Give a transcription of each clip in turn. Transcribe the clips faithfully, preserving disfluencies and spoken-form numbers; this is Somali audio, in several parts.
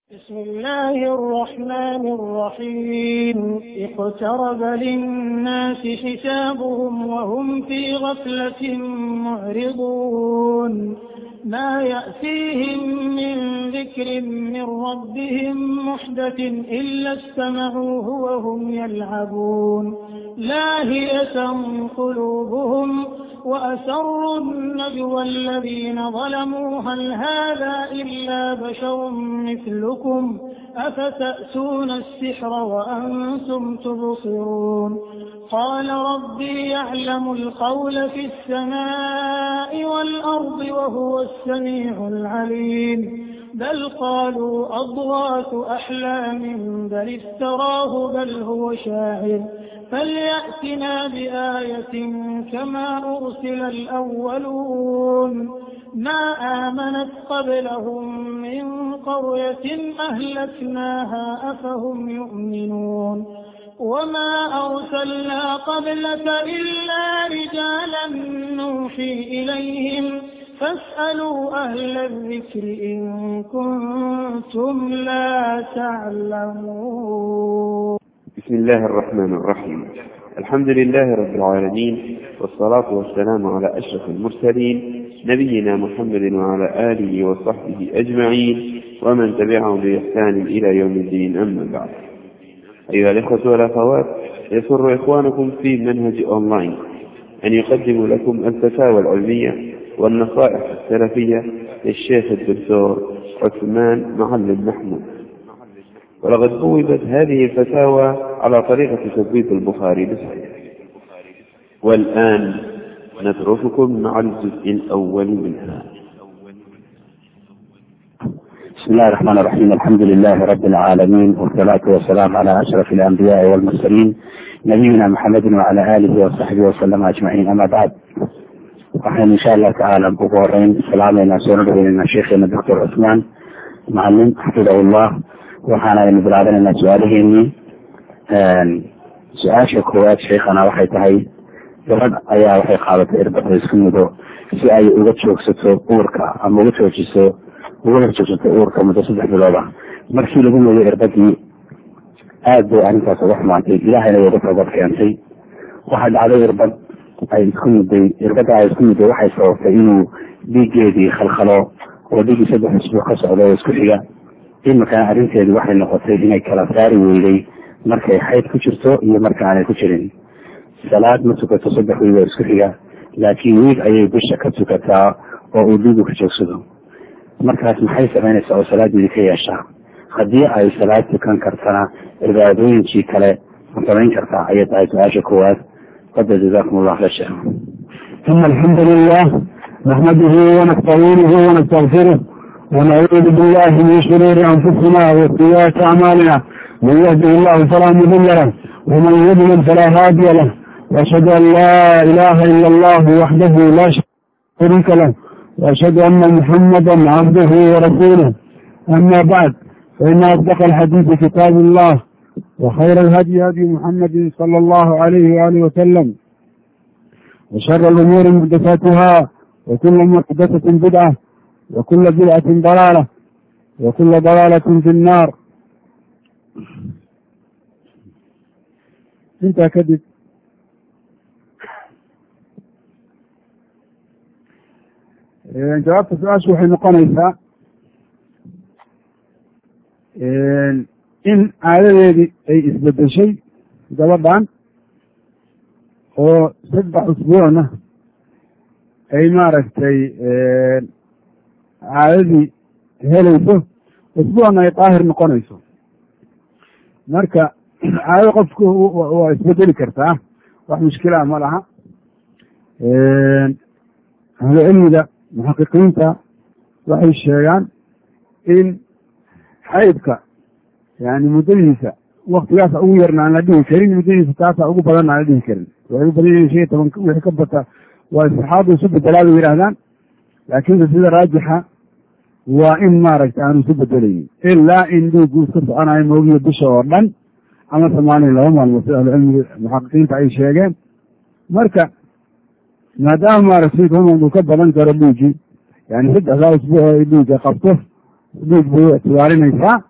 بسم الله الرحمن الرحيم اقترب للناس حسابهم وهم في غفلة معرضون ما يأتيهم من ذكر من ربهم محدث إلا استمعوه وهم يلعبون لاهية قلوبهم وأسروا النجوى الذين ظلموا هل هذا إلا بشر مثلكم أفتأتون السحر وأنتم تبصرون قال ربي يعلم القول في السماء والأرض وهو السميع العليم بل قالوا أضغاث أحلام بل افتراه بل هو شاعر فليأتنا بآية كما أرسل الأولون ما آمنت قبلهم من قرية أهلكناها أفهم يؤمنون وما أرسلنا قبلك إلا رجالا نوحي إليهم فاسألوا أهل الذكر إن كنتم لا تعلمون. بسم الله الرحمن الرحيم. الحمد لله رب العالمين، والصلاة والسلام على أشرف المرسلين نبينا محمد وعلى آله وصحبه أجمعين ومن تبعهم بإحسان إلى يوم الدين، أما بعد. أيها الإخوة والأخوات، يسر إخوانكم في منهج أونلاين أن يقدم لكم الفتاوى العلمية والنصائح السلفية للشيخ الدكتور عثمان معلم محمود. ولقد بوبت هذه الفتاوى على طريقة تثبيت البخاري بصحيح، والآن نترككم مع الجزء الأول منها. بسم الله الرحمن الرحيم. الحمد لله رب العالمين، والصلاة والسلام على أشرف الأنبياء والمرسلين نبينا محمد وعلى آله وصحبه وسلم أجمعين، أما بعد. waxaan insha allah tacaala ugu horeyn salaameynaa soo dhaweynaa sheekheena doctor cusmaan macalin xafidahullah. waxaana aynu bilaabanaynaa su-aalaheennii. su-aasha koowaad sheekhana waxay tahay, gabadh ayaa waxay qaadatay irbada isku mudo si ay uga joogsato uurka ama uga joojiso uga joogsato uurka muddo saddex bilooda. markii lagu mudo irbadii aad bay arrintaas uga xumaantay, ilaahayna way uga toobad keentay. waxaa dhacday irbad ay isku muday irbada ay isku muday waxay sababtay inuu dhiiggeedii khalkhalo oo dhiiggii saddex isbuuc ka socda oo isku xiga. iminkan arrinteedu waxay noqotay inay kala saari weyday markay xayd ku jirto iyo marka aanay ku jirin. salaad ma tukato saddex wiig oo isku xiga, laakiin wiig ayay bisha ka tukataa oo uu dhiigu ka joogsado. markaas maxay samaynaysaa oo salaadeedii ka yeeshaa? haddii ay salaad tukan kartana cibaadooyinkii kale ma samayn kartaa ayay tahay su-aasha koowaad. جزاكم الله خيرا. ثم الحمد لله نحمده ونستعينه ونستغفره ونعوذ بالله من شرور انفسنا وسيئات اعمالنا، من يهده الله فلا مضل له ومن يضلل فلا هادي له، واشهد ان لا اله الا الله وحده لا شريك له، واشهد ان محمدا عبده ورسوله. اما بعد، فان اصدق الحديث كتاب الله، وخير الهدي هدي محمد صلى الله عليه وآله وسلم، وشر الأمور محدثاتها، وكل محدثة بدعة، وكل بدعة ضلالة، وكل ضلالة في النار. انت كذب. جوابت سؤال شو حين قنيسة in caadadeedii ay isbedeshay gabadhan oo saddex usbuucna ay maaragtay caadadii helayso, usbuucna ay daahir noqonayso. marka caadada qofku waa isbedeli kartaa, wax mushkilaa ma laha. ahlu cilmiga muxaqiqiinta waxay sheegaan in xaydka yani muddadiisa waktigaasa ugu yarna aan la dhihi karin, muddadiisa taasa ugu badanna aan la dhihi karin. waxay u badan yihin shan iyo toban wixii ka bata waa istixaadu isu bedelaa bay yidhahdaan, laakiinse sida raajixa waa in maaragta aanu isu bedelaynin ilaa in dhiigu iska soconayo moogiyo bisha oo dhan ama samaaniya laba maalmood sida ahlucilmiga muxaqiqiinta ay sheegeen. marka maadaama maaragtay toban uu ka badan karo dhiigii, yani saddexdaa usbuuc oo ay dhiiga qabto dhiig bay ictibaarinaysaa.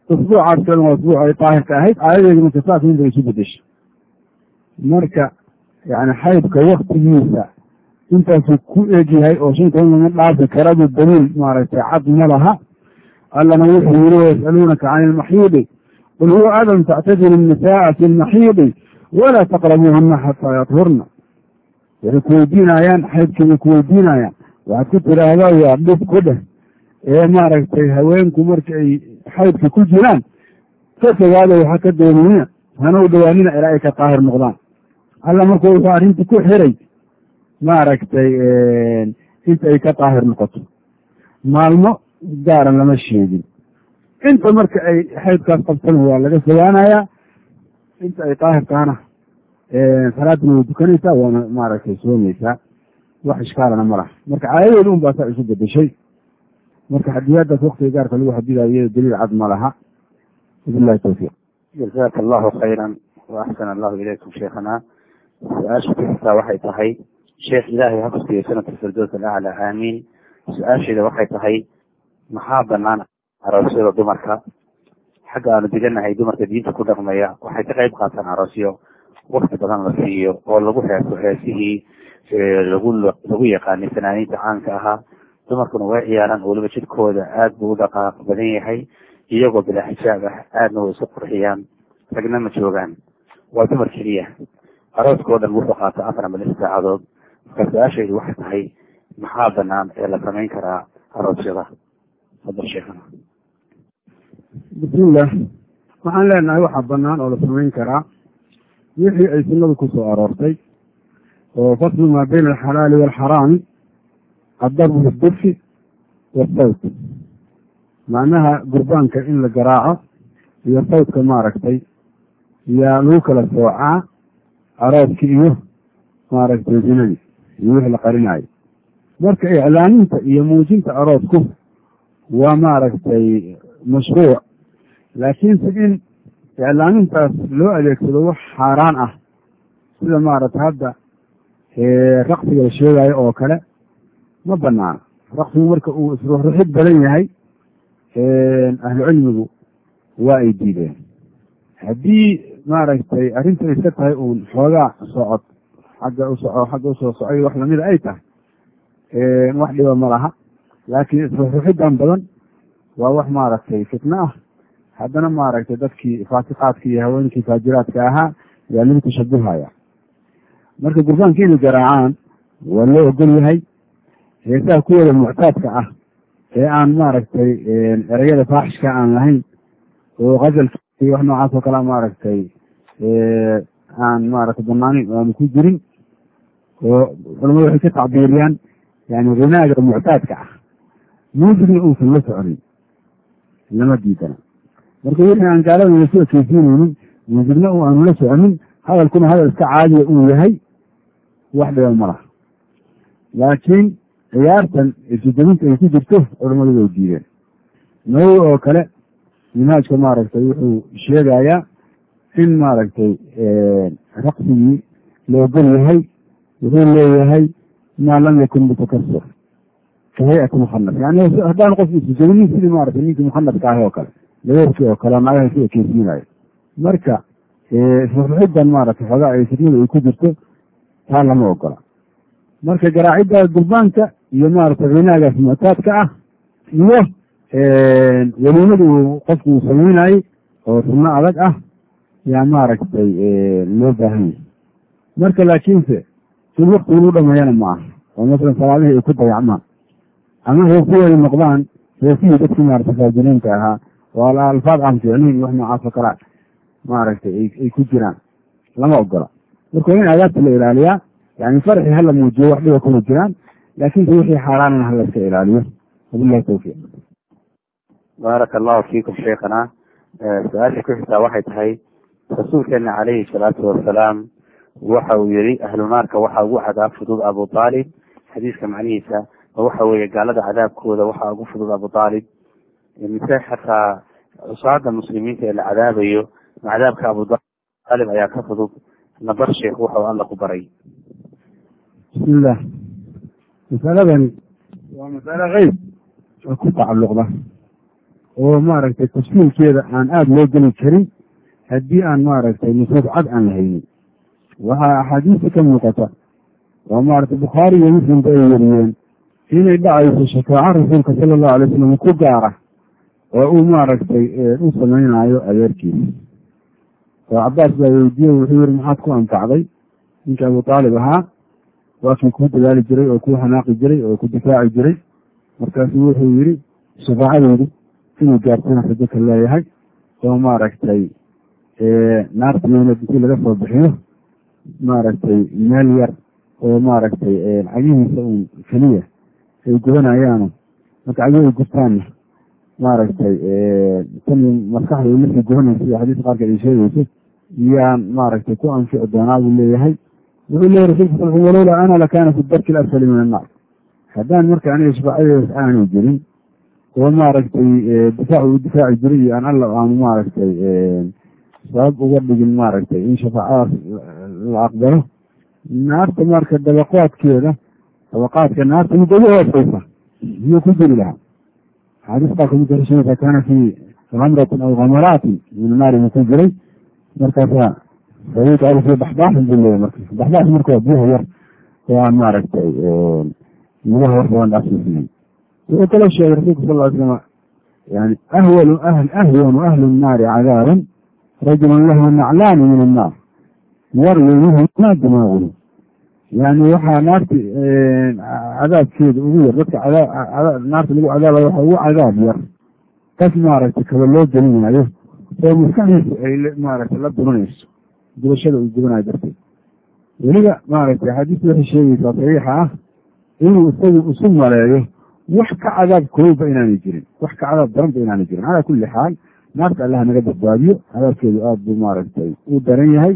usbuucaas kalena waa usbuuc ay daahirka ahayd caadadeedu marka saas in bay isu bedesho. marka yani xaydka waktigiisa intaasuu ku egyahay oo shan toban lama dhaafi karadu daliil maaragtay cad ma laha. allana wuxuu yiri wayasaluunaka can ilmaxiidi qul huwa adan tactadiru nisaaa fi lmaxiidi walaa taqrabuuhuna xataa yadhurna. waxay kuweydiinayaan xaydkibay kuweydiinayaan, waxaad ku tiraahdaa waa dhib ku dheh ee maaragtay haweenku marka ay xaydka ku jiraan ka fogaada waxa ka doonina hana u dhawaanina ilaa ay ka daahir noqdaan. alla marka wuxuu arrinta ku xiray maaragtay inta ay ka daahir noqoto, maalmo gaaran lama sheegin. inta marka ay xaydkaas qabtan waa laga fogaanayaa, inta ay daahir tahana salaadina way dukanaysaa waana maaragtay soomaysaa, wax ishkaalana ma laha. marka caadadeedu un baa saa isu bedeshay. marka xadiyaadaas waktiga gaarka lagu xadidayo iyado daliil cad ma laha. wabillahi tawfiiq. jazaaka allahu khayran wa axsana allahu ilaykum sheekhana. su-aasha ku xigtaa waxay tahay sheekh ilaahay ha ku siiyo sanadka firdows alacla aamiin. su-aasheeda waxay tahay maxaa banaan aroosyada dumarka? xagga aanu diganahay dumarka diinta ku dhaqmaya waxay ka qayb qaataan aroosyo wakti badan la siiyo oo lagu heeso heesihii lagu lagu yaqaanay fanaaniinta caanka ahaa. dumarkuna way ciyaaraan, weliba jidhkooda aad buu u dhaqaaq badan yahay, iyagoo bilaa xijaab ah aadna way isu qurxiyaan, ragna ma joogaan, waa dumar keliya. arooskao dhan wuxuu qaata afar ama lix saacadood. marka su-aashaydu waxay tahay maxaa banaan ee la samayn karaa aroosyada? fadal sheekhana. bismillah, waxaan leenahay waxaa banaan oo la samayn karaa wixii ay sunnadu kusoo aroortay oo faslu maa bayna alxalaali waalxaraami addarbu bidufi wasawt. macnaha gurbaanka in la garaaco iyo sawtka maaragtay yaa lagu kala soocaa arooski iyo maaragtay zinadii iyo wixii la qarinaayo. marka iclaaninta iyo muujinta aroosku waa maaragtay mashruuc, laakiinse in iclaamintaas loo adeegsado wax xaaraan ah sida maaragtay hadda raqsiga la sheegayo oo kale ma banaana. raqsigu marka uu isruxruxid badan yahay ahlu cilmigu waa ay diideen. haddii maaragtay arrinta iska tahay uun xoogaa socod xagga usoco xagga usoo socay wax lamida ay tahay wax dhiba ma laha. laakiin isruxruxidan badan waa wax maaragtay fitno ah. haddana maaragtay dadkii faasiqaadka iyo haweenkii faajiraadka ahaa yaa lagu tashabuhaya. marka gurbaanka inay garaacaan waa loo ogol yahay. heesaha kuwooda muctaadka ah ee aan maaragtay ereyada faaxishka aan lahayn oo gazalka iyo wax noocaas oo kale maaragtay aan maaragtay banaanin aanu ku jirin, oo culamadu waxay ka tacbiiriyaan yani ghinaaga muctaadka ah, muusigna uusan la soconin lama diidana. marka wixii aan gaalada lasoo ekeysiinaynin, muusigna u aanu la soconin, hadalkuna hadal iska caadiya uu yahay, wax dhiba ma laha. laakiin ciyaartan isudabinta ay ku jirto culamadu way diideen. nawowi oo kale minhaajka maaragtay wuxuu sheegayaa in maaragtay raqsigii la ogol yahay. wuxuu leeyahay maa lam yakun mutakasir ka hay-ati mukhanaf, yani haddaan qof isujabinin sidii maaragtay ninkii mukhanafka ahi oo kale labeerkii oo kale naagaha ku ekeysiinayo. marka isruxruxidan maaragtay xoogaa ay fitnada ay ku jirto taa lama ogola. marka garaacidda gurbaanka iyo maaragtay ghinagaas muctaadka ah iyo weliimadu uu qofku uu sameynayey oo sunno adag ah yaa maaragtay loo baahan yahay. marka laakiinse si wakti inu dhameeyana ma aha oo masalan salaadihii ay ku dayacmaan ama heesihii ay noqdaan heesihii dadkii maaragtay faajiriinta ahaa oo alfaad aan ficniin wax noocaas oo kale maaragtay ay ku jiraan lama ogola. marka waa in aadaabta la ilaaliyaa. yani farxi hala muujiyo wax dhiba kuma jiraan, laakinse wixii xaaraanana hala iska ilaaliyo. wabillahi tawfiiq. baaraka allahu fiikum sheekhana. su-aasha ku xigtaa waxay tahay rasuulkeena calayhi salaatu wasalaam waxa uu yihi ahlu naarka waxaa ugu cadaab fudud abu aalib. xadiiska macnihiisa waxa weeye gaalada cadaabkooda waxaa ugu fudud abu aalib. mise xataa cusaada muslimiinta ee la cadaabayo cadaabka abu aalib ayaa ka fudud. nabar sheekh wuxuu alla ku baray. bismillah, masaladani waa masale qeyb oo ku tacalluqda oo maaragtay tafsiilkeeda aan aada loo geli karin haddii aan maaragtay nusuus cad aan la haynin. waxaa axaadiista ka muuqata oo maaragtay bukhaari iyo muslimba ay wariyeen inay dhacayso shafaaco rasuulka sala allahu alay wasalam ku gaara oo uu maaragtay u samaynayo adeerkiisa. oo cabaas baa weydiiyey wuxuu yihi maxaad ku anfacday ninka abu taalib ahaa waa kii kuu dadaali jiray oo kuu xanaaqi jiray oo ku difaaci jiray. markaasuu wuxuu yihi shafaacadeydu inuu gaartana rajo ka leeyahay oo maaragtay naarta meynad intii laga soo bixiyo maaragtay meel yar oo maaragtay cagihiisa uun keliya ay gubanayaano marka cagi ay gurtaanna maaragtay tan maskaxda ay markii gubanaysa iyo xadiiska qaarkeed ay sheegayso iyaan maaragtay ku anfici doonaa buu leeyahay. wuxuu leeyahy rasulka sal walowlaa ana lakaana fi darki alasfali min annaar. haddaan marka aniga shafaacadeedas aanu jirin oo maaragtay difaac u difaaci jiray iyo aan alla aanu maaragtay sabab uga dhigin maaragtay in shafaacadaas la aqbalo, naarta marka dabaqaadkeeda dabaqaadka naarta mid ugu hooseysa iyuu ku jiri lahaa. xadiis baa kamid kasheegaysa kaana fi gamratin aw gamaraatin min naari buu ku jiray. markaasa sawiid al fi baxbaaxin buu leeyahy marka baxbaax marka waa biyaha yar oo aan maaragtay lugaha wax badan dhaafsiisnayn. wuxuu kala sheegay rasuulka sal ly slam yani ahwalu ahl ahwanu ahli nnaari cadaaban rajulun lahu naclaani min annaar warweynuhuma dimaaguhu. yani waxaa naarti cadaabkeeda ugu yar dadka naarta lagu cadaabayo waxa ugu cadaab yar kas maaragtay kaba loo gelinayo oo maskaxdiisu ay maaragtay la duranayso gubashada uu gubanayo darteed. weliba maaragtay axaadiista waxay sheegaysaa saxiixa ah inuu isagu isu maleeyo wax ka cadaab kulowba inaanay jirin, wax ka cadaab daranba inaanay jirin. calaa kulli xaal naarta allaha naga badbaadiyo, cadaabkeedu aada buu maaragtay u daran yahay.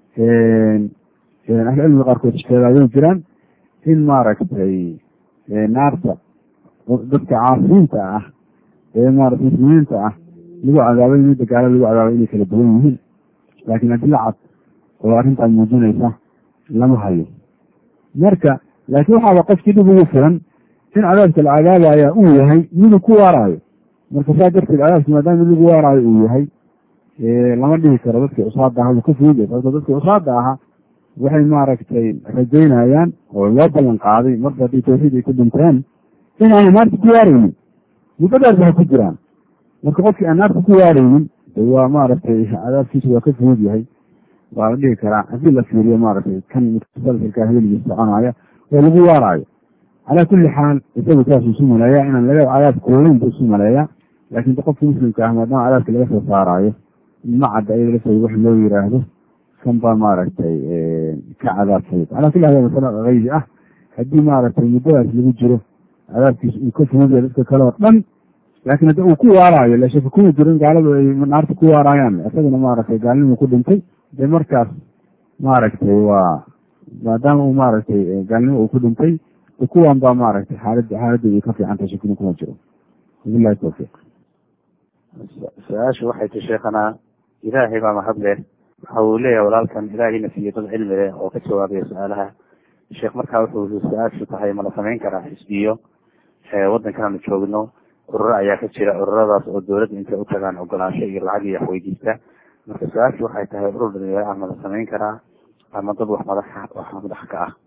ahlucilmiga qaarkood sheegaayo jiraan in maaragtay naarta dadka caasiinta ah ee maarata muslimiinta ah lagu cadaabay midda gaala lagu cadaabay inay kala duwan yihiin, laakiin adila cad oo arrintaan muujinaysa lama hayo. marka laakiin waxaaba qofkii dhib ugu filan in cadaabka la cadaabaya uu yahay miduu ku waaraayo. marka saa darteed cadaabki maadaama mid lagu waaraayo uu yahay lama dhihi karo dadkii cusaada aha ka fuuda. sababto dadkii cusaada ahaa waxay maaragtay rajaynayaan oo loo ballan qaaday marka haddii tawxiid ay ku dhinteen in aanay naarta ku waaraynin, muddadaas waxay ku jiraan. marka qofkii aan naarta ku waaraynin waa maaragtay cadaabkiisu waa ka fuud yahay, waa la dhihi karaa haddii la fiiriyo maaragtay kan mutasalsilkaa heligiis soconaya oo lagu waaraayo. calaa kulli xaal isagu saasuu isu maleeyaa inaan laga cadaab kulolayn bu isu maleeyaa. laakiin qofka muslimka ah maadaama cadaabka laga soo saaraayo ma cadda iyada lafteeda wax loo yiraahdo kan baa maaragtay ka cadaab fudud. calaa kulli xaal masala gaybi ah haddii maaragtay muddadaas lagu jiro cadaabkiisa uu ka fududayo dadka kale oo dhan, laakiin hadda uu ku waaraayo la shaki kuma jirin gaaladu ay naarta ku waaraayaan isagana maaragtay gaalnimuu ku dhintay dee markaas maaragtay waa maadaama uu maaragtay gaalnimo uu ku dhintay kuwan baa maaragtay xaalad xaaladooda ka fiicanta shakina kuma jiro. wabillahi tawfiiq. su-aashu waxay ti sheekhanaa ilaahay baa mahad leh. waxa uu leeyahay walaalkan ilaahayna siiyo dad cilmi leh oo ka jawaabaya su-aalaha. sheekh markaa wuxuu su-aashu tahay ma la samayn karaa xisbiyo waddankananu joogno ururo ayaa ka jira, ururadaas oo dowladda intay u tagaan ogolaansho iyo lacag iyo wax weydiista. marka su-aashu waxay tahay urur dhalinyaro ah ma la samayn karaa ama dad wax madaxa wax madax ka ah?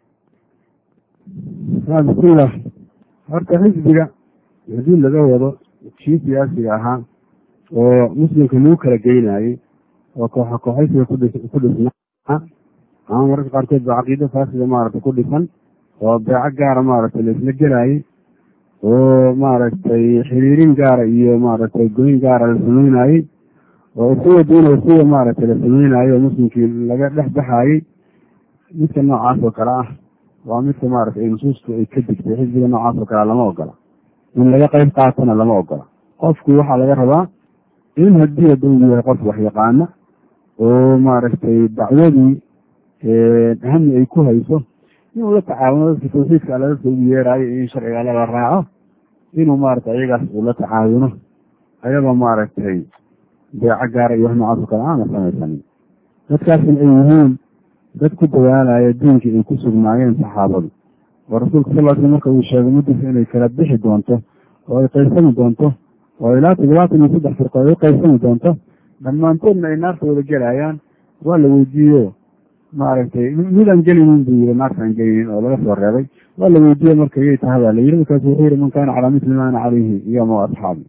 bismillah. horta xisbiga haddii laga wado kii siyaasiga ahaa oo muslimka lagu kala geynayey oo kooxa kooxaysiga ku dhisnaa ama mararka qaarkood ba caqiido faasida maaragtay ku dhisan oo beeco gaara maaragtay laisla gelaayey oo maaragtay xiriirin gaara iyo maaragtay goyn gaara la sameynayey oo isuwa diina isuwa maaragtay la sameynayey oo muslimkii laga dhex baxayey. midka noocaas oo kale ah waa midka maaragtay ay nusuustu ay ka digtay. xisbiga noocaas oo kale lama ogola, in laga qayb qaatana lama ogola. qofku waxaa laga rabaa in haddii hadda uu yahay qof wax yaqaana oo maaragtay dacwadii ahami ay ku hayso inuu la tacaawuno dadka tawxiidka alla dadka ugu yeeraayo in sharciga alla la raaco, inuu maaragtay iyagaas uu la tacaawuno ayagoo maaragtay beeco gaara iyo wax noocaas oo kale aana samaysanin. dadkaasina ay yihiin dad ku dawaalaya diinkii ay ku sugnaayeen saxaabadu oo rasuulka sal l sl marka uu sheegay muddiisa inay kala bixi doonto oo ay qaybsami doonto oo ilaa toddobaatan iyo saddex firqo ay u qaybsami doonto dhammaantoodna ay naarta wada gelayaan waa la weydiiyo maaragtay midaan gelinin buu yiri naartaan gelinin oo laga soo reebay waa la weydiiye marka iyay tahay baa la yiri markaas wuxuu yiri man kaana calaa misli ma ana calayhi iyoma asxaabi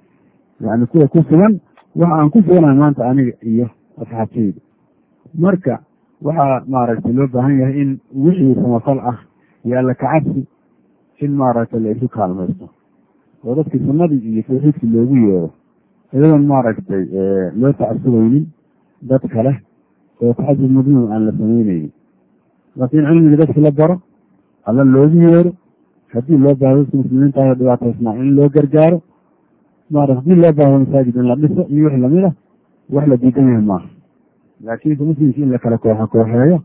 yani kuwa ku sugan waxa aan ku suganahay maanta aniga iyo asxaabtayda marka waxaa maaragtay loo baahan yahay in wixii samafal ah iyo alla kacabsi in maaragtay la isu kaalmaysto oo dadkii sunnadii iyo tawxiidkii loogu yeero iyadoon maaragtay loo tacasubaynin dad kale oo taxadud madmuum aan la samaynaynin laakiin cilmiga dadki la baro alla loogu yeero haddii loo baahdo dadka muslimiinta ah dhibaataysnaa in loo gargaaro maarata haddii loo baahdo masaajid in la dhiso iyo wix lamid ah wax la diidan yahay maaha laakiinse muslimki in la kala kooxo kooxeeyo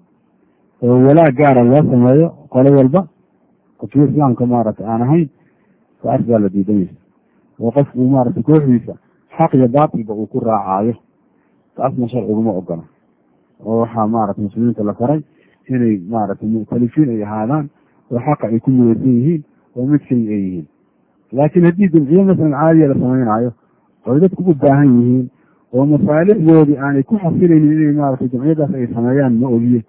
oo walaag gaara loo sameeyo qolo walba qofkii islaamka maaragtay aan ahayn taas baa la diidan yahay oo qofku maaragtay kooxdiisa xaq iyo baatilba uu ku raacaayo taasna sharciguma ogola oo waxaa maaragtay muslimiinta la faray inay maaragtay mu'talifiin ay ahaadaan oo xaqa ay ku midaysan yihiin oo mid keliya ay yihiin laakiin haddii jamciye masalan caadiya la samaynaayo oy dadku u baahan yihiin oo masaalixdoodii aanay ku xasilaynin inay maaragtay jamciyadaas ay sameeyaan ma ogiye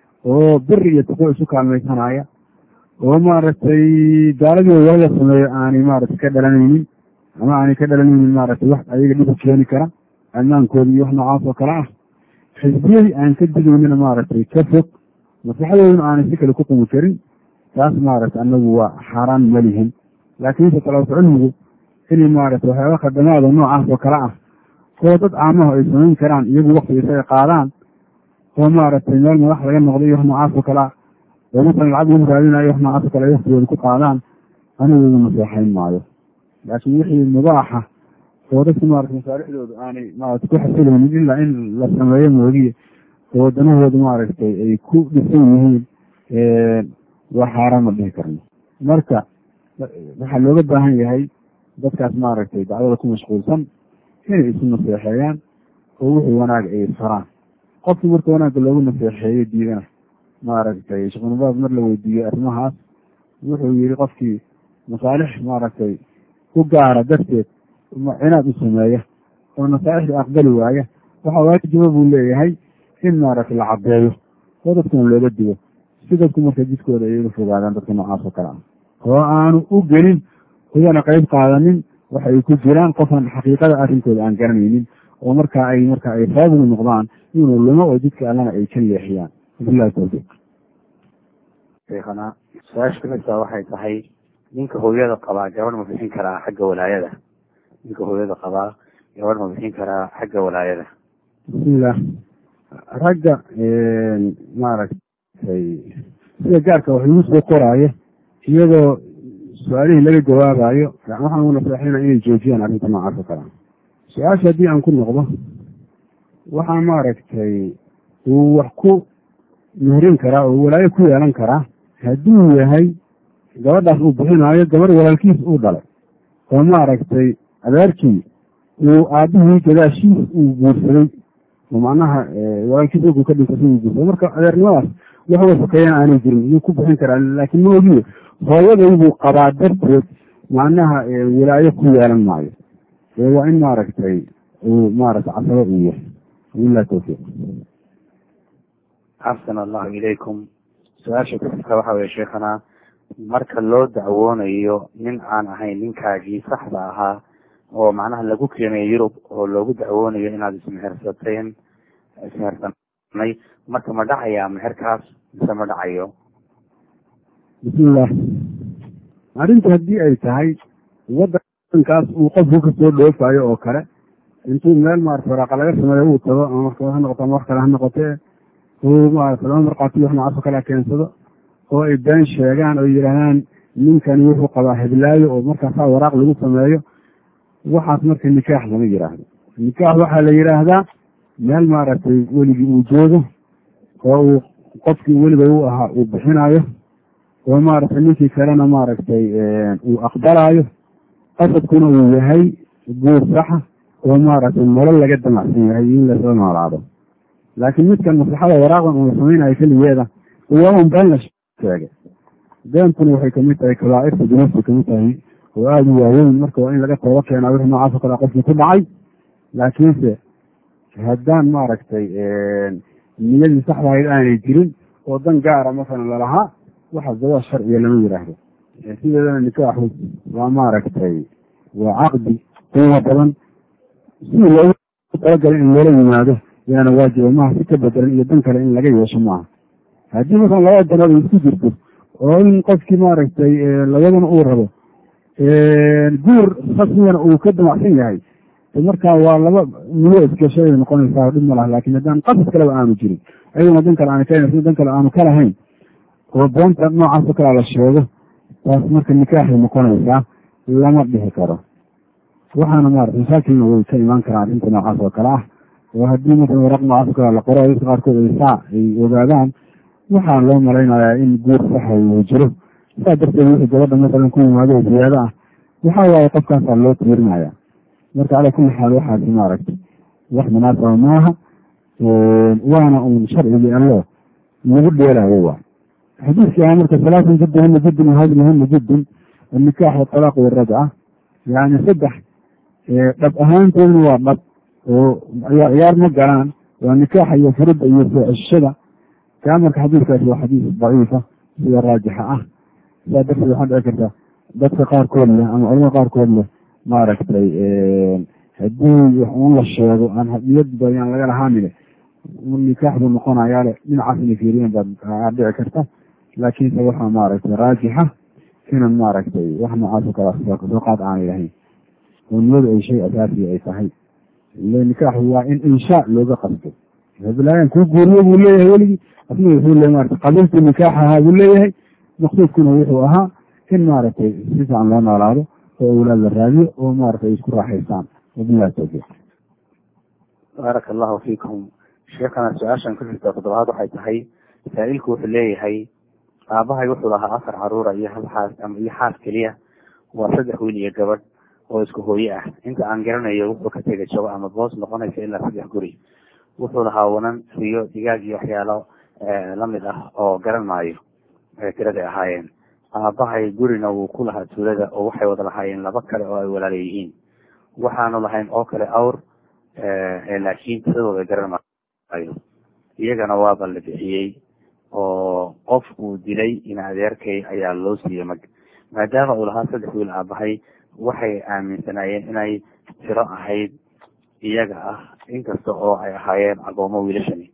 oo beri iyo tuqo isu kaalmaysanaya oo maaragtay gaaladooda wala sameeyo aanay maaragtay ka dhalanaynin ama aanay ka dhalanaynin maaragtay wax ayaga dhib u keeni kara ammaankoodi iyo wax noocaas oo kale ah xisbiyadii aan ka digaynina maaragtay ka fog maslaxadooduna aanay si kale ku qumi karin taas maaragtay annagu waa xaaraan malihin laakiinse talabta cilmigu inay maaragtay waxyaaba khadamaada noocaas oo kale ah oo dad caamaha ay samayn karaan iyagu wakti isaga qaadaan oo maaragtay meel madax laga noqday iyo wax noocaas oo kale ah oo masalan lacag lagu raadinayo wax noocaas oo kale ay waktigooda ku qaadaan anigooda naseexayn maayo laakiin wixii mubaaxa oo dadka maaragtay masaalixdooda aanay maaragtay ku xasilaynin ilaa in la sameeyo moogiye oo wadanahooda maaragtay ay ku dhisan yihiin waa xaaraan ma dhihi karno marka waxaa looga baahan yahay dadkaas maaragtay dacwada ku mashquulsan inay isu naseexeeyaan oo wixii wanaag ay faraan qofkii marka wanaagga loogu naseexeeyo diidana maaragtay sheekh ibn baaz mar la weydiiyey arrimahaas wuxuu yihi qofkii masaalix maaragtay ku gaara darteed cinaad u sameeya oo nasaaixda aqbali waaya waxaa waajiba buu leeyahay in maaragtay la caddeeyo oo dadkana looga digo si dadku marka jidkooda ay uga fogaadaan dadka noocaas oo kale ah oo aanu u gelin ugana qayb qaadanin waxa ay ku jiraan qofan xaqiiqada arrinkooda aan garanaynin oo markaa ay markaa ay sababu noqdaan inuu lumo oo jidka allana ay ka leexiyaan billahi tawfiiq sheekhana su-aasha kamidtaa waxay tahay ninka hooyada qabaa gabadh ma bixin karaa xagga walaayada ninka hooyada qabaa gabadh ma bixin karaa xagga walaayada bismillah ragga maaragtay sida gaarka wax lagu soo qoraayo iyadoo su-aalihii laga jawaabayo waxaan u naseexayna inay joojiyaan arrinta noocaas oo kale su-aasha haddii aan ku noqdo waxaa maaragtay uu wax ku mehrin karaa oo walaayo ku yeelan karaa hadduu yahay gabadhaas uu bixinaayo gabadh walaalkiis uu dhalay oo maaragtay adeerkii uu aabihii gadaashiis uu guursaday oo macnaha walaalkiis ogu ka dhintay si uu guursaday marka adeernimadaas wax uga sokeeyana aanay jirin iyuu ku bixin karaa laakiin ma ogiyo hooyadaybuu qabaa darteed macnaha walaayo ku yeelan maayo waa in maaragtay uu maaragtay casabo uu yahay wabillahi tawfiiq axsan allahu ilaykum su-aasha kufka waxa weye sheekhana marka loo dacwoonayo nin aan ahayn ninkaagii saxda ahaa oo macnaha lagu keenay yurub oo loogu dacwoonayo inaad ismehersateen ismehersanay marka ma dhacayaa meherkaas mise ma dhacayo bismillah arrinta haddii ay tahay wadankaas uu qofku kasoo dhoofayo oo kale intuu meel maarata waraaqa laga sameeyo uu tago ama marka ha noqoto ama wax kale ha noqotee uu maarata lama markhaatiyo wax noocaas oo kale keensado oo ay been sheegaan oo yidhaahdaan ninkani wuxuu qabaa heblaayo oo markaasaa waraaq lagu sameeyo waxaas marka nikaax lama yidhaahdo nikaax waxaa la yidhaahdaa meel maaragtay weligii uu joogo oo uu qofkii weliba u ahaa uu bixinayo oo maaragtay ninkii kalena maaragtay uu aqbalaayo qasadkuna uu yahay guur saxa oo maaragtay nolol laga damacsan yahay in lasla noolaado laakiin midkan maslaxada waraaqdan uu samaynayo keligeeda waa un been la sheegay beentuna waxay kamid tahay kabaairta dunuubta kamid tahay oo aada u waaweyn, marka waa in laga tooba keenaa wixii noocaas oo kale qofkii ku dhacay. laakiinse haddaan maaragtay niyadii saxdahayd aanay jirin oo dan gaara masalan lalahaa, waxa zawaaj sharciya lama yidhaahdo. sideedana nikaaxu waa maaragtay waa caqdi qiimo badan, sidii loogu talagalay in loola yimaado yaana waajiba maaha, si ka bedelan iyo dan kale in laga yeesho maaha. haddii masalan laba danood ay isku jirto oo in qofkii maaragtay labadana uu rabo guur rasmigana uu ka damacsan yahay, markaa waa laba niyo iskashay noqonaysaa, dhib ma laha. laakiin haddaan qasad kaleba aanu jirin, ayaduna dan kale aanu keenaysa, dan kale aanu ka lahayn, oo beenta noocaas oo kalea la sheego, taas marka nikaaxay noqonaysaa, lama dhihi karo. waxaana maarata mashaakilna way ka imaan karaan arrinta noocaas oo kale ah, oo haddii masalan waraq noocaas oo kale la qoro dadka qaarkood ay saa ay ogaadaan, waxaa loo malaynayaa in guur saxa uu jiro. saa darteed wixii gabadha masalan ku yimaado oo ziyaado ah, waxaa waaye qofkaasaa loo tiirinaya. marka calaa kulli xaal waxaasi maaragtay wax munaasaba maaha, waana uun sharcigii allo lagu dheelaayo waa xadiiskii ah marka salaatun jiddahuna jiddun wahadlahuna jiddun, annikaax watalaaq warajca, yani saddex dhab ahaantoodna waa dhab oo ciyaar ma galaan, waa nikaaxa iyo furida iyo soo ceshashada. kaa marka xadiiskaasi waa xadiis daciifa sida raajixa ah. saa darteed waxaa dhici karta dadka qaarkood leh ama culamada qaarkood leh maaragtay haddii wax uun la sheego aan hadiyad bayaan laga lahaanine nikaax buu noqonayaale dhinacaas inay fiiriyan baa dhici karta. laakiinse waxaa maaragtay raajixa inan maaragtay wax noocaas oo kale soo qaad aanay lahayn, oo niyadu ay shay asaasiya ay tahay. ile nikaaxu waa in inshaa looga qasdo, habilaayan kuu guuriyo buu leeyahay weligii, asna wuxuu leeyahay maarata qabiltu nikaaxahaa buu leeyahay. maqsuudkuna wuxuu ahaa in maaragtay si fiican loo noolaado oo awlaad la raadiyo oo maaragtay ay isku raaxaystaan. wabillahi tawfiiq. baaraka allahu fiikum. sheekana su-aashan ku jirta toddobaad waxay tahay, saa-ilku wuxuu leeyahay aabahay wuxuu lahaa afar caruura iyo hal xaas ama iyo xaas keliya, waa saddex wiil iyo gabadh oo isku hooye ah. inta aan garanayo wuxuu ka tegay jago ama boos noqonaysa ilaa saddex guri. wuxuu lahaa wanan, riyo, digaag iyo waxyaalo lamid ah oo garan maayo tiraday ahaayeen. aabahay gurina wuu ku lahaa tuulada oo waxay wada lahaayeen laba kale oo ay walaala yihiin. waxaanu lahayn oo kale awr, laakiin tiradooda garan maayo. iyagana waaba la bixiyey oo qof uu dilay in adeerkay ayaa loo siiyey mag. maadaama uu lahaa saddex wiil aabahay waxay aaminsanaayeen inay tiro ahayd iyaga ah, inkasta oo ay ahaayeen agoomo wiilashani.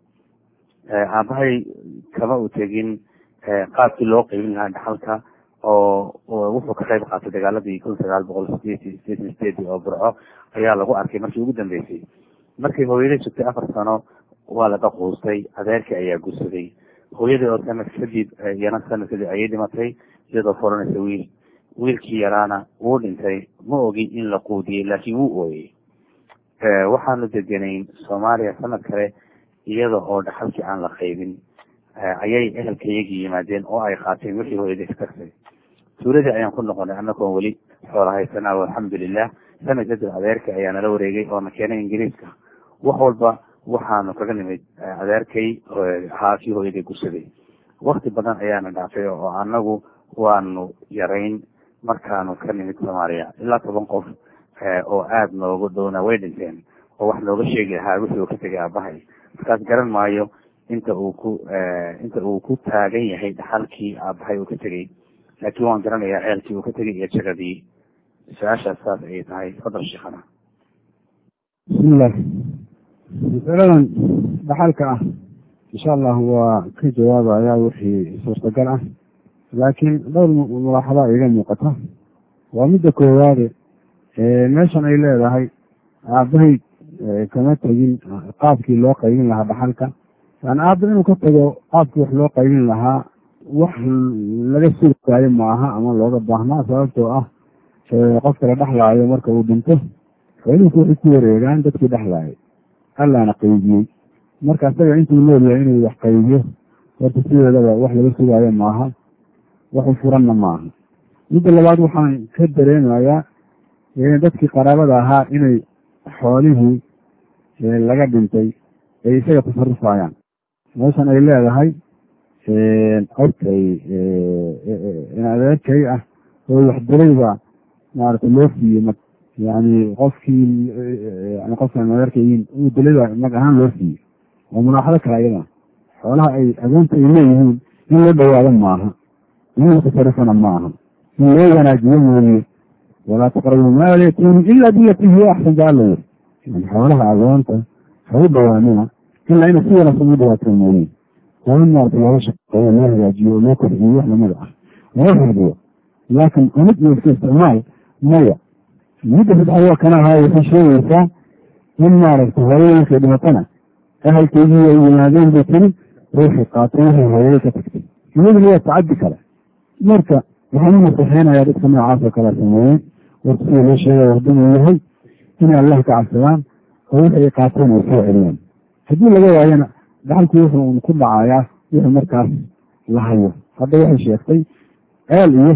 aabahay kama u tegin qaabkii loo qeybin lahaa dhaxalka, oo wuxuu ka qayb qaatay dagaaladii kun sagaal boqol sideetan sideetan sideedii oo burco ayaa lagu arkay markii ugu dambeysay. markay hooyaday sugtay afar sano waa laga quustay, adeerkii ayaa gursaday. hooyadii oo sanad kadib iyana sanad kadib ayay dhimatay iyadoo furanaysa wiil. wiilkii yaraana wuu dhintay, ma ogi in la quudiyey laakiin wuu ooyey. waxaanu deganayn soomaaliya sanad kale, iyada oo dhaxalkii aan la qaybin ayay ehelkayagii yimaadeen oo ay qaateen wixii hooyadii ka tagtay. tuuladii ayaan ku noqonay annagoon weli xoola haysanaa, alxamdulilah. sanad kadib adeerkay ayaa nala wareegay oo na keenay ingiriiska. wax walba waxaanu kaga nimid adeerkay ahaa kii hooyadii gursaday. wakti badan ayaana dhaafay oo anagu waanu yarayn markaanu ka nimid soomaaliya. ilaa toban qof oo aada noogu dhowna way dhinteen oo wax nooga sheegi lahaa wixii uu ka tegay aabahay. markaas garan maayo inta uu ku inta uu ku taagan yahay dhaxalkii aabahay uu ka tegay, laakiin waan garanayaa ceelkii uu ka tegay iyo jagadii. su-aashaas saas ayay tahay. fadal sheekhana. bismillah. masaladan dhaxalka ah insha allahu waa ka jawaabayaa wixii suurtagal ah, laakiin dhowr mulaaxada iga muuqata. waa midda koowaade, meeshan ay leedahay aabahay kama tegin qaabkii loo qaybin lahaa dhaxalka. yani aaba inuu ka tago qaabkii wax loo qaybin lahaa wax laga sugaayo maaha ama looga baahnaa, sababtoo ah qofka la dhexlaayo marka uu dhinto xooluhu waxay ku wareegaan dadkii dhexlaayay, allaana qaybiyey. marka isaga intuu leeyahay inuu wax qaybiyo horta sideedaba wax laga sugaayo maaha, waxu furanna maaha. midda labaad waxaan ka dareemayaa dadkii qaraabada ahaa inay xoolihii laga dhintay ay isaga tasarufayaan. meeshan ay leedahay orkay in adeerkay ah oo wax dirayba maaragtay loo siiyey mag yani qofkii yani qofka madarkayiin uu dilay mag ahaan loo siiyey oo mulaaxado kale ayada xoolaha ay agoonta ay leeyihiin in loo dhawaado maaha in la tasarufana maaha in loo wanaajiyo mooye walaa taqrabu maala yatiimi ila billati hiya axsan baa alla yiri yani xoolaha agoonta ha u dhawaanina ilaa ina si wanaagsan u dhawaato mooye waa in maarata looga shaqeeyo loo hagaajiyo oo loo kordhiyo wax lamida ah loo hurdiyo laakiin cunid iyo iska isticmaal maya midda sadexaad waa kana ahaa waxay sheegaysaa in maaragtay hooyooyinkay dhimatana ahalkeygii ay yimaadeen bay tiri ruuxay qaatay waxay hooyada ka tagtay iyaduna waa tacaddi kale marka waxaan u naseexeynayaa dadka noocaas oo kala sameeyey warka sida loo sheegaya waddanuu yahay inay allah ka cabsadaan oo wixi ay qaateen ay soo celiyeen haddii laga waayana gacanku wuxuu un ku dhacayaa wixii markaas la hayo hadda waxay sheegtay eel iyo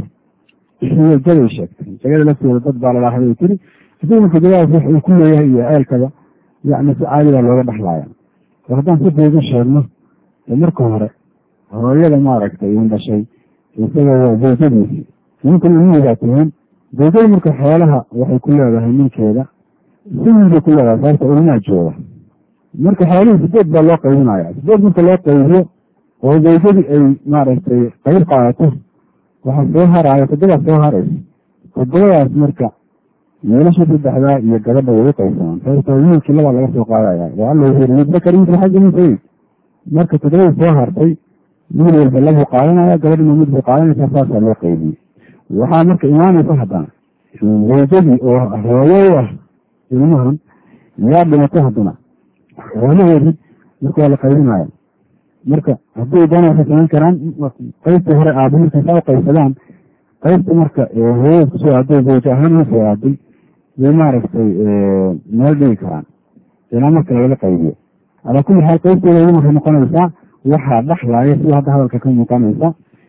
iyo jaday sheegtay jagada lafteeda dad baa lalaahaday tiri haddii marka jagadaas wax uu ku leeyahay iyo eelkaba yacni si caadigaa looga dhexlaaya war haddaan si fooga sheegno marka hore hooyada maaragtay in dhashay isaga waa zawjadiisi ninkan imigaa tihiin zawjada marka xoolaha waxay ku leedahay ninkeeda sidiibay ku leedahay sababta ilmaa jooga marka xoolihii sideed baa loo qaybinaya sideed marka loo qaybiyo oo zawjadii ay maaragtay qayb qaadato waxaa soo haraayo toddobaad soo haraysa toddobadaas marka wiilasha saddexdaa iyo gabadha way u qaybsamaan sababta wiilkii labaa laga soo qaadaya waa alla wuxuu yiri midbakar inta xagga minsayd marka toddobadii soo hartay wiil walba labuu qaadanaya gabadhina mid bay qaadanaysaa saasaa loo qaybiyey waxaa marka imaanaysa haddana zawjadii oo hooyo u ah ilmahan yaa dhimatay haddana xoolahoodii marka waa la qaybinaya marka haddii doona waxay samayn karaan qaybtii hore aaba markay saa u qaybsadaan qaybta marka hooyada kusoo aaday zawj ahaan usoo aaday bay maaragtay meel dhigi karaan ilaa marka lagala qaybiyo calaa kulli xaal qaybteeda waxay noqonaysaa waxaa dhaxlaaya sida hadda hadalka ka muuqanaysa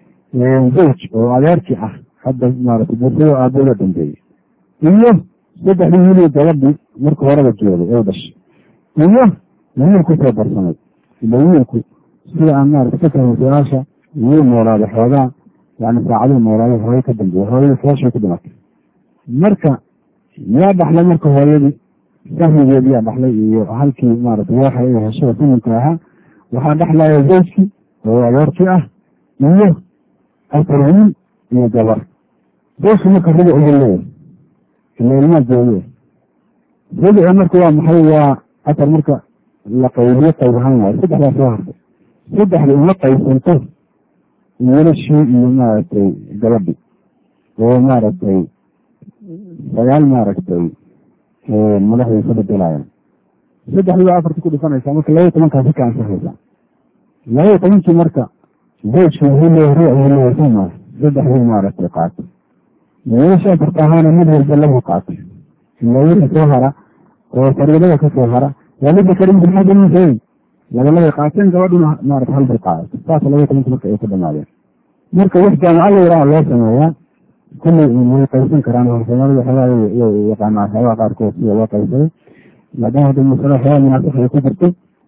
zawj oo adeerkii ah hadda maaragtay bursado aabooda dambeeyey iyo saddexdii wiilii gabadhii marka horeba joogay ay dhashay iyo wiil kusoo darsamay ila wiilku sida aan maarata ka fahmay su-aasha wuu noolaaday xoogaa yani saacaduu noolaaday hooyo ka dambeeyey hooyadii fooshay ku dhimatay marka yaa dhaxlay marka hooyadii sahmigeedi yaa dhaxlay iyo halkii maarata waaxa ay heshada siminka ahaa waxaa dhaxlaya zawjkii oo adeerkii ah iyo afar wiil iyo gabar zawjku marka rubuc ugu leeyahay ila ilmaa jooge rubuca marka waa maxay waa afar marka la qaybiyo qayb ahaan waayo saddexdaa soo hartay saddexda uma qaybsanto wiilashii iyo maaragtay gabadhi oo maaragtay sagaal maaragtay madaxday ka bedelayaan saddexdii baa afartii ku dhifanaysaa marka labaiyo tobankaasi ka ansixaysaa labaiyo tobankii marka zawjka wuxuu leeyahay ruuc wuu leeyahay soma saddexdii maaragtay qaatay wiilasha afarta ahaana mid walba lagu qaatay ila wixii soo hara oo fariidada ka soo hara waa midda karin bilxagga minsayn labalabay qaateen gabadhuna maarata halbay qaadato saas labaiyo tobanki marka ay ku dhamaadeen marka wax jaamaca la yaraha loo sameeyaa kullay way qaybsan karaan horsoomaalida waxoogaa y yaqaanaa waxyaabaha qaarkood sida loo qaybsaday maadaama hadda masalo waxyaaba munaasix ay ku jirto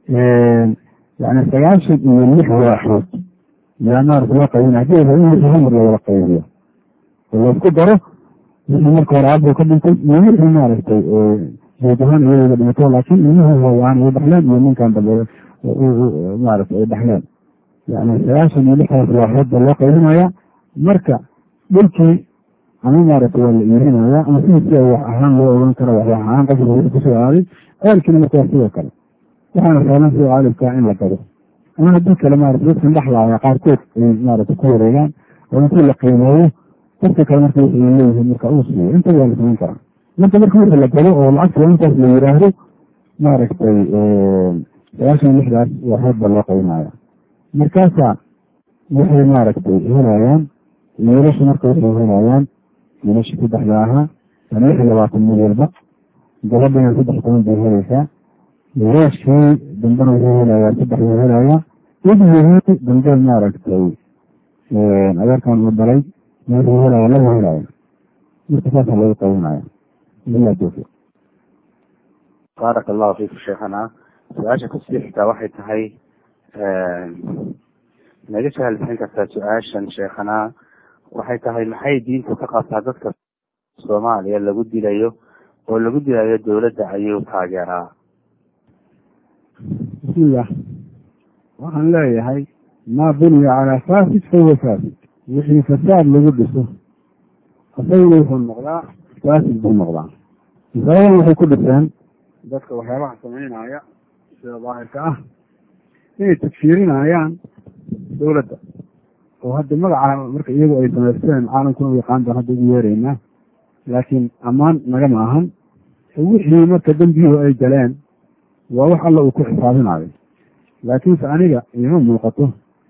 yani sagaashan iyo lix waaxood yaa maarata loo qaybina hadii raba in wixii hamar lawada qaybiyo oo laysku daro wixii marka hore aabuu ka dhintay iyo wixii maaragtay zawj ahaan iyadooda dhimato laakiin ilmihii hooyaan ay dhaxleen iyo ninkan dambe maaragtay ay dhaxleen yani sagaashan iyo lixdaas waaxood baa loo qaybinaya marka dhulkii ama maaragtay waa la iirinaya ama sidii sida wax ahaan loo ogan karo wax ahaan qofka wixii kusoo aaday eelkiina marka waa sidoo kale waxaana saalan sida caalibkaa in la gado ama haddii kale maarata dadkan dhexlaaya qaarkood ay maaragtay ku wareegaan oo intii la qiimeeyo dadka kale marka wixii leeyihiin marka uu siiyo intaba waa la samayn karaa marka marka wixii la gado oo lacagta intaas la yiraahdo maaragtay sagaashan iyo lixdaas waaxood baa loo qaybinaya markaasaa waxay maaragtay helayaan wiilasha marka waxay helayaan wiilasha saddexda ahaa yani lix iyo labaatan mid walba gabadhina saddex toban bay helaysaa wiilashii dambena wuxuu helayaa saddex buu helayaa idmihii dambe maaragtay adeerkan uu dhalay wuxuu helaya laba helaya marka saasaa lagu qaybinaya billahi tawfiiq baaraka allahu fiikum sheekhana su-aasha kusii xigtaa waxay tahay naga sahal bixin kartaa su-aashan sheekhana waxay tahay maxay diintu ka qabtaa dadka soomaaliya lagu dilayo oo lagu dilayo dowladda ayuu taageeraa. bismillah, waxaan leeyahay maa buniya calaa faasid fahuwa faasid. wixii fasaad lagu dhiso asaguna wuxuu noqdaa faasid buu noqdaa. masaladan waxay ku dhiseen dadka waxyaabaha samaynaya sida daahirka ah inay tagfiirinayaan dowladda oo hadda magaca marka iyagu ay samaysteen caalamkuna u yaqaan baan hadda ugu yeeraynaa, laakiin ammaan nagama ahan. wixii marka dembiyuhu ay galeen waa wax alla uu ku xisaabinayo, laakiinse aniga ima muuqato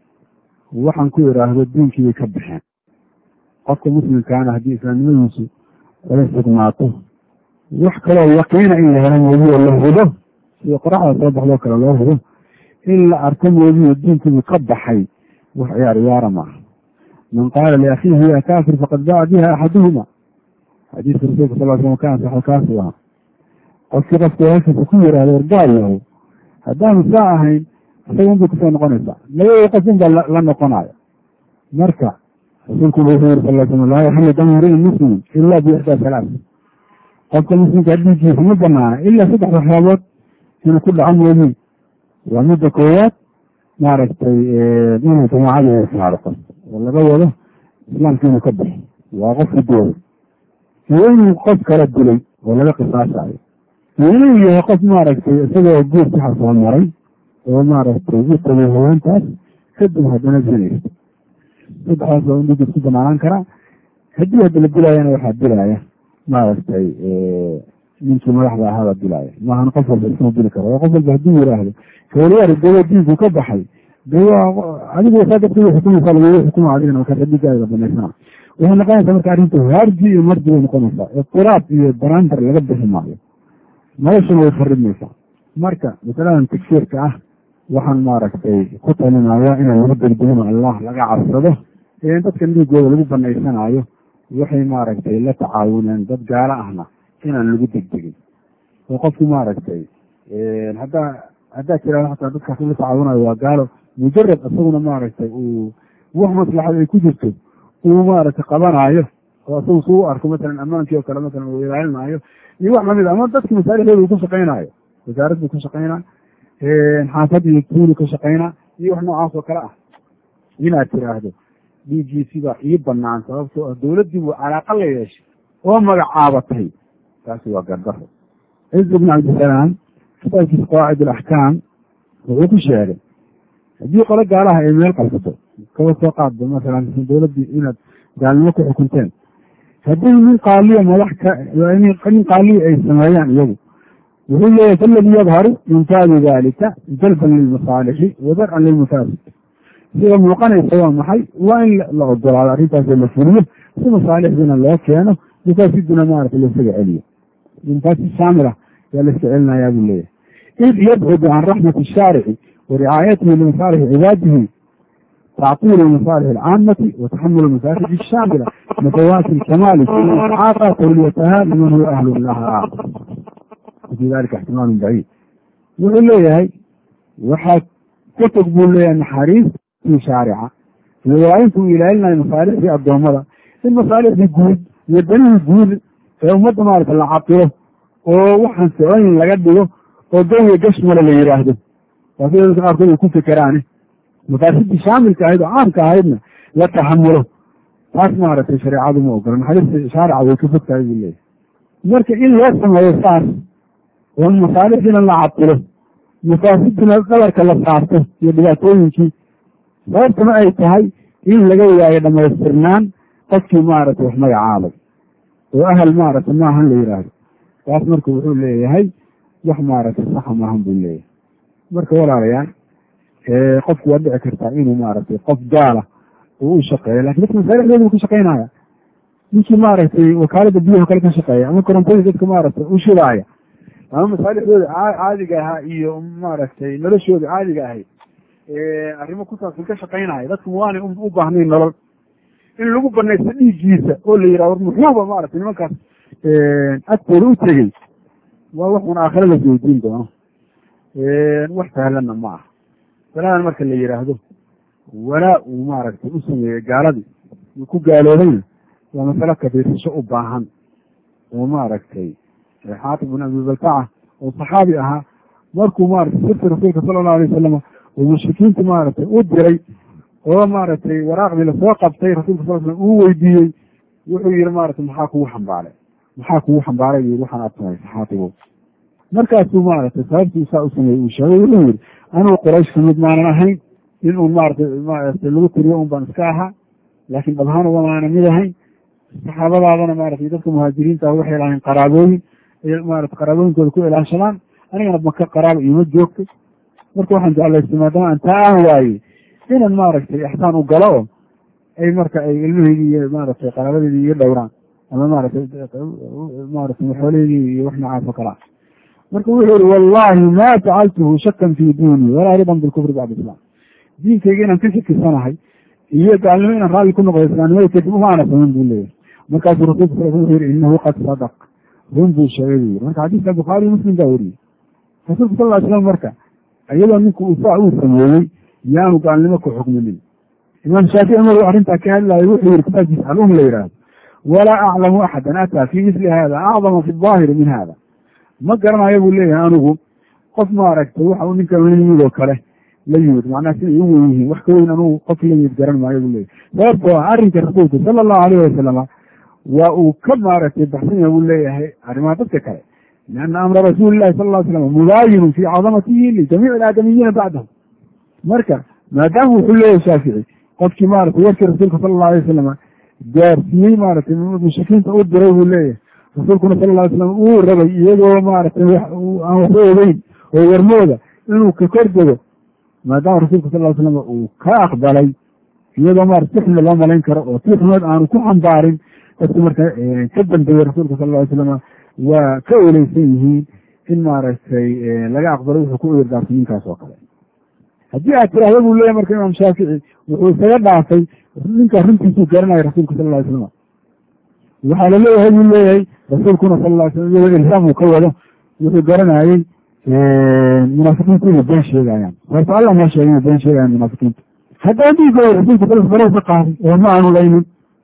waxaan ku idhaahdo diinkiibay ka baxeen. qofka muslimkaana haddii islaamnimadiisu ay sugnaato wax kaloo yaqiina in la helo moogiyo la hudo sida qoraxda soo baxdoo kale loo hudo in la arko moogiyo diinkiibuu ka baxay wax ciyaar ciyaara maaha. man qaala liakhiihi ya kaafir faqad baa biha axaduhuma, xadiiska rasuulka sal slam ka ansaxo kaasuu ahaa. qofkii qofka walaalkiisa ku yihahdo wargaal yahow haddaanu saa ahayn isaga unbay kusoo noqonaysaa, labada qof un baa la noqonaya. marka rasuulku wuxuu yiri sal slam laa yaxillu damu imri'in muslimin ila biixdaa salaas. qofka muslimka dhiiggiisa ma banaana ilaa saddex waxyaabood inuu ku dhaco moogiin. waa midda koowaad maaragtay inuu jamaacada ismaarqo oo laga wado islaamka inuu ka baxo, waa qofki dooda. iyo inuu qof kala dilay oo laga qisaasayo, iyo inuu yahay qof maaragtay isagoo guur ku xasoo maray oo maaragtay u tagay haweentaas kadib haddana zinaysa. saddexdaas waa in dhiigis ku banaanaan karaa. haddii hadda la dilaayana waxaa dilaya maaragtay ninkii madaxda ahaabaa dilaya, maahan qof walba isma dili karo. qof walba hadduu yiraahdo kawaliyaar dawa diinku ka baxay dawa adigu saa dadka xukumaysaa lagu xukuma adigana markaasa dhiigaaga banaysana waxay noqonaysaa marka arrinta haarji iyo marji bay noqonaysaa. iqtiraab iyo baraandar laga bixi maayo, noloshana way faridmaysaa. marka masaladan tagfiirka ah waxaan maaragtay ku talinaya inaan lagu degdegino allah laga cabsado. dadkan dhiigooda lagu banaysanayo waxay maaragtay la tacaawuneen dad gaalo ahna inaan lagu degdegin. oo qofku maaragtay haddaa haddaa tirahdo hataa dadkaas la tacaawunayo waa gaalo, mujarad isaguna maaragtay uu wax maslaxad ay ku jirto uu maaragtay qabanayo oo isagu suu u arko masalan ammaankii oo kale masalan uu ilaalinayo iyo wax lamid ama dadki masaalixdooda uu ka shaqaynayo, wasaarad buu ka shaqaynaa, xaafad iyo tuulu ka shaqaynaa iyo wax noocaas oo kale ah. inaad tiraahdo dhiiggiisibaa ii banaan sababtoo ah dowladdii buu calaaqa la yeeshay oo magacaabatay, taasi waa gardaro. ciz ibn cabdisalaam kitaabkiisa qawaacid alaxkaam wuxuu ku sheegay haddii qolo gaalaha ay meel qabsato kaba soo qaadba masalan dowladdii inaad gaalnimo ku xukunteen, haddii nin qaaliya madax ka nin qaaliya ay sameeyaan iyagu wuxuu leeyahay faladii yadharu infaadu dalika jalban lilmasaalixi wadarcan lilmafaasid. sida muuqanaysa waa maxay? waa in la ogolaado arrintaasoo la fuliyo si masaalixduna loo keeno, mafaasiduna maarata laisaga celiyo. mafaasid shaamila yaa la iska celinayaa buu leeyahay. id yabcudu can raxmati shaarici wa ricaayatihi limasaalixi cibaadihi tactiilu masaalix alcaamati wa taxamulu mafasid shaamila matawaasi lkamaali isxaaqa tawliyataha liman huwa ahlu laha. fi dalika ixtimaalun baciid. wuxuu leeyahay waxaa ka fog buu leeyahay naxariis shaarica ilaalinta uu ilaalinayo masaalixdii addoommada in masaalixdii guud iyo danihii guud ee ummadda maarata la cabiro oo waxaan soconin laga dhigo oo dawiya gashmale la yidhaahdo. waa sida dadka qaarkood ay ku fikeraane mafaasidii shaamilka ahayd oo caamka ahaydna la taxamulo. taas maaragtay shareecadu ma ogola, naxariista shaarica way ka fogtahay buu leeyahay. marka in loo sameeyo saas oo masaalixdiina la cabiro mafaasidina qadarka la saarto iyo dhibaatooyinkii, sababtana ay tahay in laga waayo dhamaystirnaan qofkii maaragtay wax magacaabay oo ahal maaragtay maahan la yidhaahdo. taas marka wuxuu leeyahay wax maaragtay saxa maahan buu leeyahay. marka walaalayaal qofku waa dhici kartaa inuu maaragtay qof gaala uu u shaqeeyo, lakin dadka masaalixdooda u ka shaqaynaya. ninkii maaragtay wakaalada biyaha kale ka shaqeeya ama korontadii dadka maaragtay u shidaaya ama masaalixdooda caadiga ahaa iyo maaragtay noloshooda caadiga ahayd arrimo ku saabsan ka shaqaynaya, dadku waanay u baahnayn nolol in lagu banaysto dhiiggiisa oo la yidhah war muxuuba maaragtay nimankaas agtooda u tegey, waa wax un aakhire la weydiin doono. wax sahlanna ma aha. salaadan marka la yidhaahdo walaa uu maaragtay u sameeyey gaaladii uu ku gaaloobayna waa masalo kabiirsasho u baahan oo maaragtay xaatib bin abi baltaca oo saxaabi ahaa markuu maaragtay sirta rasuulka sala allahu alay wasalam oo mushrikiinta maaragtay u diray oo maaragtay waraaqdii lasoo qabtay rasuulka sal slam uu weydiiyey wuxuu yihi maaragtay maxaa kugu xambaaray maxaa kugu xambaaray yii waxaan aad samaysa xaatibow markaasuu maaragtay sababtii saa u sameeyey uu sheegay wuxuu yihi anugu qoraysh kamid maanan ahayn in uun maaragtay maaragtay lagu tiriyo un baan iska ahaa laakiin dhabhaan uga maana mid ahayn saxaabadaadana maaragtay dadka muhaajiriinta waxay lahayn qaraabooyin ay maaragtay qaraabooyinkooda ku ilaashadaan anigana maka qaraaba iima joogtay marka waxaan jeclaystay maadaama aan taa aan waayey inan maaragtay ixsaan u galo oo ay marka ay ilmaheydii iyo maaragtay qaraabadeedii iyo dhowraan ama maaragtay maaragtay xoolaheydii iyo wax noocaas oo kalea marka wuxuu yihi wallahi ma facaltuhu shakan fi diini walaa ridan bilkufri bacda islam diinkayga inaan ka shakisanahay iyo gaalnimo inaan raalli ku noqdo islaamnimada kadib umaana samayn buu leeyahay markaasuu rasulka sal wuxuu yihi inahu qad sadaq run buu sheegay buu yiri marka xadiiska bukhaari muslim baa weriyey rasuulka sal ly slam marka iyadoo ninku uu saa uu sameeyey yaanu gaalnimo ku xukminin imaam shaafici maruu arrintaa ka hadlayo wuxuu yihi kitaabkiisa alum la yidhaahdo walaa aclamu axadan ataa fi misli hada acdama fi daahiri min hada ma garanayo buu leeyahay anigu qof maaragtay waxa uu ninka la yimid oo kale la yimid macnaha siday u weyn yihiin wax ka weyn anugu qof la yimid garan maayo buu leeyahay sababtoo ah arrinka rasuulka sala allahu alayh wasalama waa uu ka maaragtay baxsan yahay buu leeyahay arrimaha dadka kale lianna amra rasuuli llahi sala ll ly slam mubaayinun fii cadamatihi lijamiici alaadamiyiina bacdahu marka maadaama wuxuu leeyahay shaafici qofkii maaragtay warkii rasuulka sala allahu alay wasalama gaarsiiyey maaragtay mushrikiinta u diray buu leeyahay rasuulkuna sala lla ly slam uu rabay iyagoo maaragtay aan waxba ogeyn oo warmooda inuu ka kor dego maadaama rasuulka sal ly slam uu ka aqbalay iyadoo maarata si xumna loo malayn karo oo si xumeed aanu ku xambaarin dadki marka ka dambeeyey rasuulka sal ly slam waa ka oleysan yihiin in maaragtay laga aqbalo wuxuu ku eerdaartay ninkaas oo kale haddii aad tiraahda buu leeyahy marka imaam shaafici wuxuu isaga dhaafay ninkaa runtiisuu garanaya rasuulka sal ly slam waxaa la leeyahay buu leeyahay rasuulkuna sal ly slam iyadoo ilhaam uu ka wado wuxuu garanayey munaafiqiinta inay been sheegayaan sababto alla noo sheegay inay been sheegayaan munaafiqiinta haddii dhiigooda rasuulka sal faraha ka qaaday oo ma aanu laynin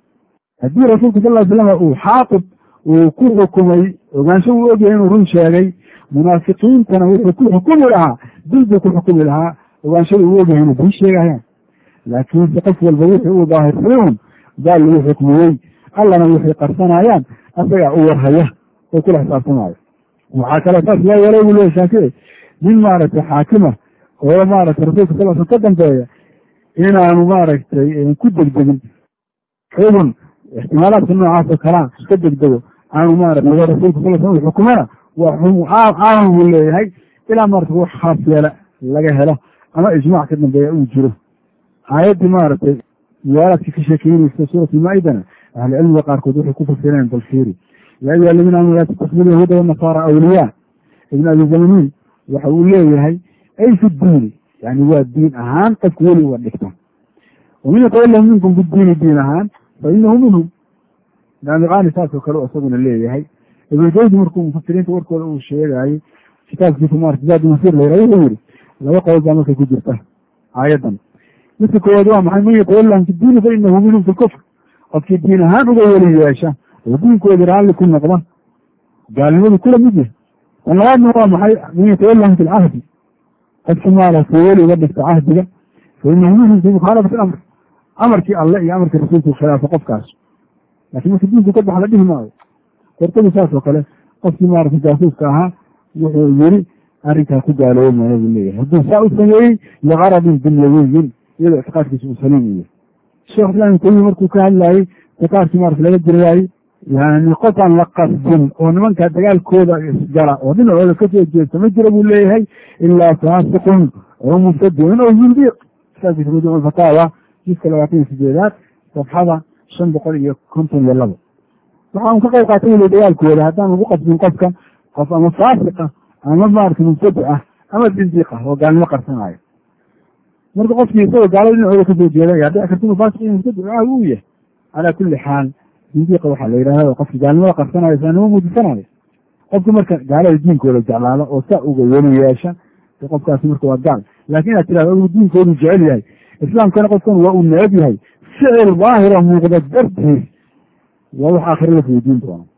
haddii rasuulka sal ly slam uu xaaqib uu ku xukumay ogaansho uu ogyahay inuu run sheegay munaafiqiintana wuxuu ku xukumi lahaa dil buu ku xukumi lahaa ogaanshada uu ogyahay inay been sheegayaan laakiinse qof walba wixii uu daahirsayn baa lagu xukmiyey allana waxay qarsanayaan asagaa u warhaya oo kula xisaabtamaayo waxaa kale saas loo yeelay buu leeyahy shaafici nin maaragtay xaakima oo maaragtay rasuulka sal sl ka dambeeya inaanu maaragtay ku degdegin xukun ixtimaalaadka noocaas oo kalaa ka degdego aanu maaragtay rasuulka sal sl xukumana waa xukm caam buu leeyahay ilaa maaragtay wax khaas yeela laga helo ama ijmaac ka dambeeya uu jiro aayaddii maaragtay muwaalaadka ka sheekeynaysa suurat almaa-idana ahlucilmiga qaarkood waxay ku fasireen balfiiri yaa ayuha aladiina aamanu laa tattakhiduu yahuuda wanasaara awliyaa ibn abi zamanin waxa uu leeyahay ay fi diini yani waa diin ahaan qofku weli uga dhigta wamin yatawallahu minkum bidiini diin ahaan fa inahu minhum daamiqaani saasoo kale isaguna leeyahay ibnu jawzi markuu mufasiriinta warkooda uu sheegayey kitaabkiisa maarata zaad masir la yihah wuxuu yihi laba qowl baa markay ku jirta aayaddan midka koowaad waa maxay man yatawallahum fi diini fa inahu minhum fi lkufr qofkii diin ahaan uga weli yeesha oo diinkoodi raalli ku noqda gaalnimadu kula mid yahay tan labaadna waa maxay man yatawallahum fi lcahdi qofkii maaragtay weli uga dhigta cahdiga fa inahu minhum fi mukhaalafati amr amarkii alle iyo amarkii rasuulku khilaafa qofkaas laakiin marka diinku ka baxda dhihi maayo kortadu saas oo kale qofkii maaragtay jaasuuska ahaa wuxuu yiri arrinkaa ku gaalooba maayo buu leeyahay hadduu saa u sameeyey liqaradin dunyawiyin iyadoo ictiqaadkiisa uu saliim u yahay sheekh islam ibn taymiya markuu ka hadlayey ictiqaadkii maarata laga jirayaaye yani qof aan la qasbin oo nimankaa dagaalkooda isgala oo dhinacooda kasoo jeesta ma jira buu leeyahay ilaa faasiqun oo mubtadiun oo zindiiq kitaabkiisa majmuuc fataawa jiska labaatan iyo sideedaad safxada shan boqol iyo konton iyo labo waxa un ka qayb qaatay weli dagaalkooda haddaan lagu qasbin qofka qof ama faasiqa ama maarata mubtadic ah ama zindiiq ah oo gaalnimo qarsanaayo marka qofkii isagoo gaalada dhinacooda kasoo jeeda yaa dhici karta inuu faasiq iyo mubtadic ah uu yahay calaa kulli xaal zindiiqa waxaa la yidhahda qofki gaalnimada qarsanayo islaamnimo muujisanayo qofki marka gaalada diinkooda jeclaalo oo saa uga weli yeesha qofkaasi marka waa gaal laakin inaad tirahdo adigu diinkoodu jecel yahay islaamkana qofkan waa uu neceb yahay ficil daahira muuqda dartiis waa wax aakhira la weydiin doono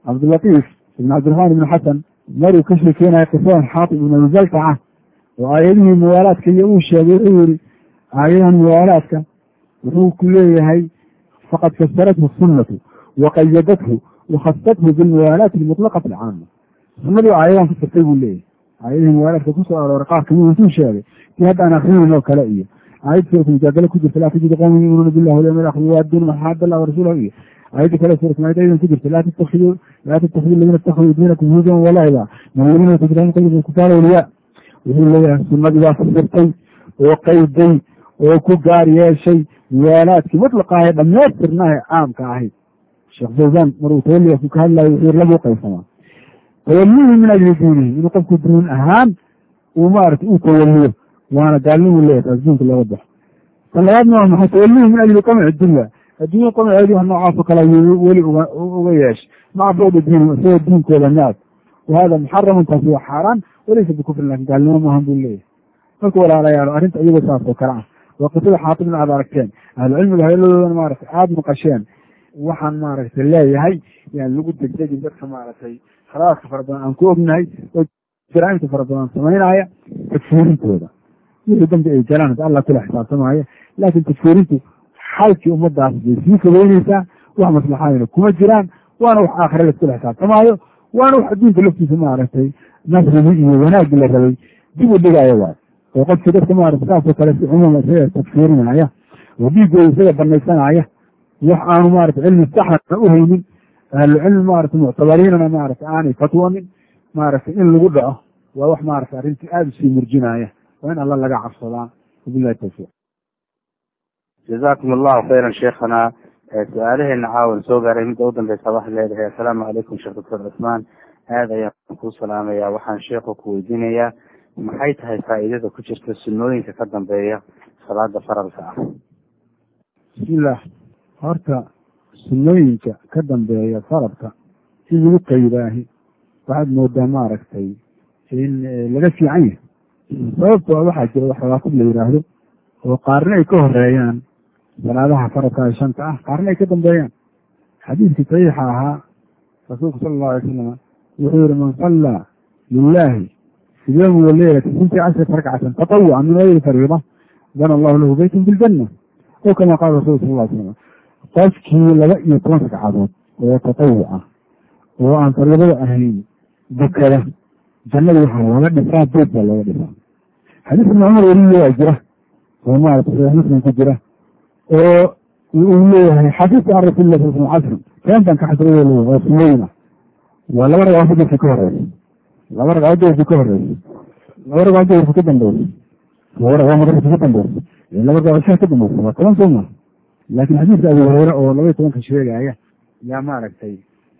cabdilatiif ibn cabdiraxmaan ibn xasan maruu ka sheekeynayo qisadan xaatib ibn abibaltaca oo aayadihii muwaalaadka iyo uu sheegay wuxuu yihi aayadahan muwaalaadka wuxuu ku leeyahay faqad fasarathu sunnatu waqayadathu wakhastathu bilmuwaalaati almutlaqati alcaama sunnadu aayadan ku firtay buu leeyahay aayadihii muwaalaadka kusoo arooray qaar kamid intuu sheegay kii hadda aan akrinin oo kale iyo aayad suurat mujaadala ku jirta laa tajidu qawman yuminuuna billahi walyawmi alakhir yuwaadduuna man xaadda allah warasuulahu iyo aayadda kale suurat maa'ida aydan ku jirta laa tattakhiduu laa tattakhiduu aladiina ittakhaduu diinakum huzuwan walaiba man yu'minu billahi qalbihi kufara awliyaa wuxuu leeyahay sunnadii baa fasirtay oo qayday oo ku gaar yeeshay muwaalaadkii mutlaqaahe dhamaystirnaahe caamka ahayd sheekh fawzan maruu tawaliya ku ka hadlayo wuxuu lagu qaysamaa tawalihi min ajli diinihi inuu qofku diin ahaan uu maaragtay uu tawaliyo waana gaalnimu leeyahay taas diinka looga baxo tan labaadna waa maxay tawalihi min ajli qamci dunya adduunya qamceedii wax noocaasoo kale ayuu weli uga uga yeeshay maca bawda diini isagoo diinkooda naad wahada muxaramun taasi waa xaaraan walaysa bikufrin lakin gaalnimo maahan buu leeyahay marka walaalayaalo arrinta iyagoo saas oo kale ah waa qisada xaatibna aad aragteen ahlucilmiga hadaladoodana maaragtay aada maqasheen waxaan maaragtay leeyahay yani lagu degdegin dadka maaragtay khalaadka fara badan aan ku ognahay oo jaraa'imta fara badan samaynaya tagfiirintooda wixii dambi ay galaan hadda allah kula xisaabtamaayo laakin tagfiirintu xalkii ummadaas bay sii fogeyneysaa wax maslaxaadina kuma jiraan waana wax aakhira laskula xisaabtamaayo waana wax adduunka laftiisa maaragtay nasrigi iyo wanaaggi la rabay dib u dhigaya waay oo qofkii dadka maaragtay saasoo kale si cumuuma isaga tagfiirinaya oo dhiiggooda isaga banaysanaya wax aanu maaragtay cilmi saxna u haynin ahlu cilmi maaragtay muctabariinana maaragtay aanay fatwonin maaragtay in lagu dhaco waa wax maaragtay arrintii aada usii murjinaya waa in alla laga cabsadaa wabillahi tawfiiq jazakum allahu khayran sheekhana su-aalaheena caawan soo gaaray midda u dambeysa waxay leedahay assalaamu calaykum sheekh doctor cusmaan aada ayaan kuu salaamayaa waxaan sheekhu ku weydiinayaa maxay tahay faa'iidada ku jirta sunnooyinka ka dambeeya salaada faralka ah bismillah horta sunnooyinka ka dambeeya faralka in lagu qaydaahi waxaad moodaa maaragtay in laga fiican yahay sababtoo waxaa jira wax rawaatib la yidhaahdo oo qaarna ay ka horeeyaan salaadaha faradka shanta ah qaarna ay ka dambeeyaan xadiidkii saxiixa ahaa rasuulku sala allahu alay wasalam wuxuu yihi man sallaa lilahi fi lyawmi waleylati sinta cashrata rakcatan tatawucan min gayri fariida bana allahu lahu beytan fi ljanna o kama qaala rasul sal ly slam qofkii laba iyo toban ragcadood oo tatawuc ah oo aan fariidada ahayn dukada jannada waxaa looga dhisaa beed baa looga dhisaa xadiis ibn cumar weliya waa jira oo maarata saxiix muslim ku jira oo uu leeyahay xadiiska can rasuuli lah sal casr keentan ka xasrada leeyahay waa sunnooyin ah waa laba ragcadood duhurka ka horeysa laba ragcadood duhurka ka horeysa laba ragcadood duhurka ka dambeysa laba ragcadood magribka ka dambeysa laba ragcadood ishaa ka dambeysa waa toban soo maa laakin xadiiska abu hureyre oo laba iyo tobanka sheegaya yaa maaragtay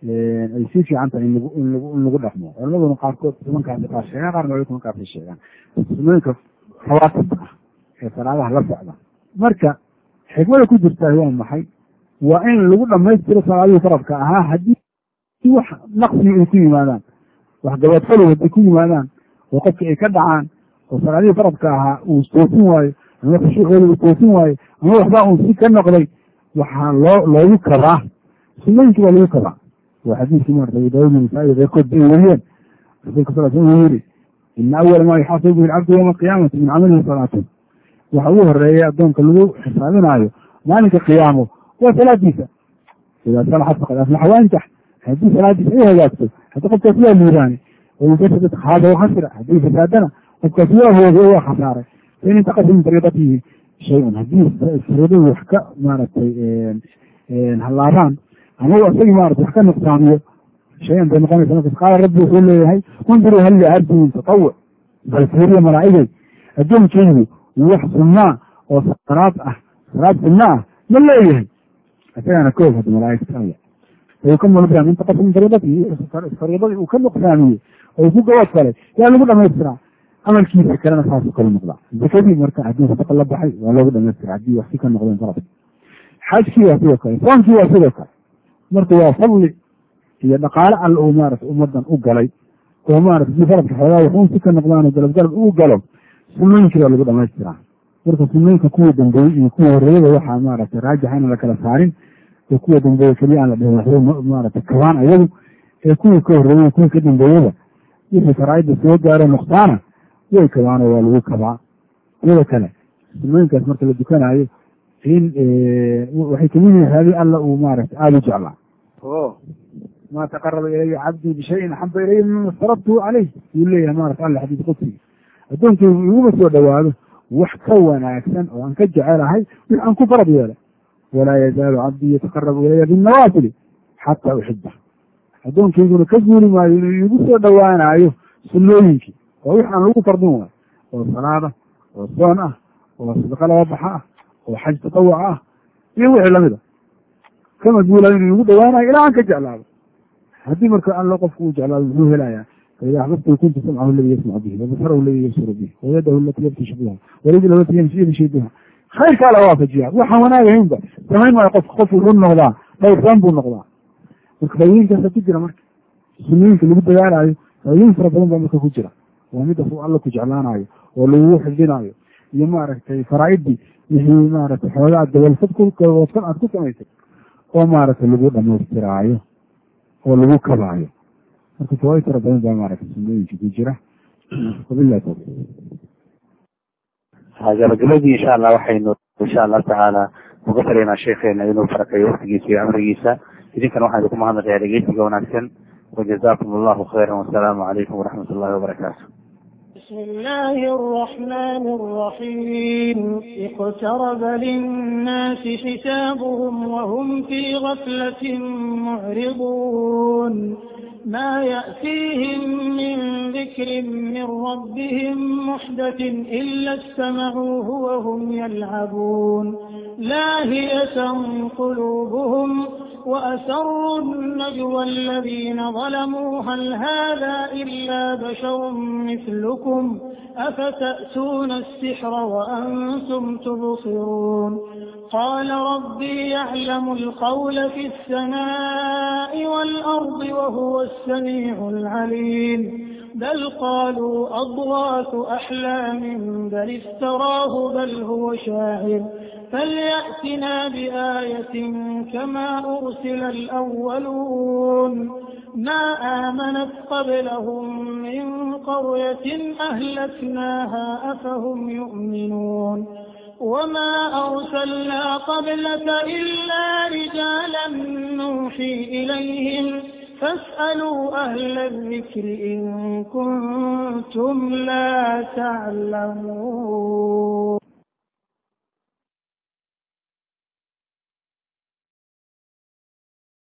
ay sii fiican tahay in lagu in lagu in lagu dhaqmo culimaduna qaarkood tobankaasi qaar sheegaan qaarna laba iyo tobankaasi sheegaan sunnooyinka rawaatibka ah ee salaadaha la socda marka xikmada ku jirtaa waa maxay waa in lagu dhamaystiro salaadihii faradka ahaa haddii wax naqsi ay ku yimaadaan wax gaboodfalow hadday ku yimaadaan oo qofki ay ka dhacaan oo salaadihii faradka ahaa uu toosin waayo ama khushuucooda uu toosin waayo ama waxbaa uun si ka noqday waxaa loo loogu kabaa sunnooyinkii baa lagu kabaa waa xadiiskii maarata abu daawud nasaa-i keyrkood bay wariyeen rasuulka sal sl uu yihi ina awala maa yuxaasabu bihi alcabdu yawma alqiyaamati min camalihi salaatun waxa ugu horeeya addoonka lagu xisaabinaayo maalinka qiyaamo waa salaadiisa idaa salaxat faqad aflaxa waanjax haddii salaadiisa ay hagaagto haddi qofkaas waa liiraani wayufasadad haada khasira haddii fasaadana qofkaas waa hoogay oo waa khasaaray fain intaqasa min fariidatihi shay-un haddii fariidadu wax ka maaragtay hallaabaan ama isagii maarata wax ka nuqsaamiyo shay-an bay noqonaysa markas qaala rabbi wuxuu leeyahay unduruu hal liabdi min tatawuc bal fiiriya malaa'igay addoonkeygu wax sunnaa oo salaad ah salaad sunna ah ma leeyahay isagana koog hadda malaaigta fayukamal biha min taqasa min fariidatihi fariidadii uu ka nuqsaamiyey oo ku gabood falay yaa lagu dhamaystiraa camalkiisa kalena saasuu kala noqdaa zakadii marka haddii sadaqa la baxay waa loogu dhamaystira haddii wax si ka noqdeen faradka xajkii waa sidoo kale soonkii waa sidoo kale marka waa fadli iyo dhaqaale alla uu maarata ummadan u galay oo maarata si faradka xoogaa waxuun si ka noqdaano galab galab uu galo sunnooyinkii baa lagu dhamaystiraa marka sunnooyinka kuwa dambeeyey iyo kuwa horreeyada waxaa maaragtay raajixa inaan la kala saarin oo kuwa dambeeye keliya aan la dhihin waxba maarata kabaan ayagu ee kuwii ka horreeyey kuwii ka dambeeyada wixii faraa'idda soo gaaro nuqsaana way kabaano waa lagu kabaa. sida kale sunnooyinkaas marka la dukanaayo in waxay kamid yihiin hadi alla uu maaragtay aada u jeclaa o maa taqaraba ilaya cabdii bishayin axaba ilaya mima aftaradtuhu caleyh yuu leeyahay maarata alla xadiis qudsi addoonkeygu iguma soo dhawaado wax ka wanaagsan oo aan ka jecelahay wix aan ku farad yeelay walaa yazaalu cabdii yataqarabu ilaya binnawaafili xataa uxiba addoonkeyguna ka guuri maayo inuu igu soo dhawaanaayo sunnooyinkii oo wix aan lagu fardin waayo oo salaada oo soon ah oo sadaqa laba baxa ah oo xaj tatawuc ah iyo wixii lamid a kama guulayo inuu igu dhawaanayo ilaa aan ka jeclaado. haddii marka allo qofku uu jeclaado muxuu helayaa faida axbabtu kuntu samcahu aladi yasmacu bihi wabasarahu aladi yabsuru bihi wayadahu alati yabtishu biha warijlahu alati yamshi biha khayrkaa la waafajiyaa waxaan wanaagahaynba samayn maayo qofka qof wuxuu noqdaa dhowrsan buu noqdaa. marka faa'iidooyinkaasa ku jira marka sunnooyinka lagu dadaalayo faa'iidooyin fara badan baa marka ku jira waa mid af alla ku jeclaanayo oo lagugu xifdinaayo iyo maaragtay faraa'idii wixii maaragtay xoogaa dabalfad kuwadfan aad ku samaysay oo maaragtay lagu dhamaystiraayo oo lagu kabaayo. marka fawaaid fara badan baa maaragtay sunnooyinka ku jira. wabillahi tawfiiq. gabagabadii insha allah waxaynu insha allahu tacaala uga faraynaa sheekeena inuu barakeeyo waktigiisa iyo amrigiisa. idinkana waxaan idinku mahadnaqayaa dhegeysiga wanaagsan wajazakum allahu khayran wasalaamu calaykum waraxmat ullahi wabarakaatu. بسم الله الرحمن الرحيم اقترب للناس حسابهم وهم في غفلة معرضون ما يأتيهم من ذكر من ربهم محدث إلا استمعوه وهم يلعبون لاهية قلوبهم وأسروا النجوى الذين ظلموا هل هذا إلا بشر مثلكم أفتأتون السحر وأنتم تبصرون قال ربي يعلم القول في السماء والأرض وهو السميع العليم بل قالوا أضغاث أحلام بل افتراه بل هو شاعر فليأتنا بآية كما أرسل الأولون ما آمنت قبلهم من قرية أهلكناها أفهم يؤمنون وما أرسلنا قبلك إلا رجالا نوحي إليهم فاسألوا أهل الذكر إن كنتم لا تعلمون.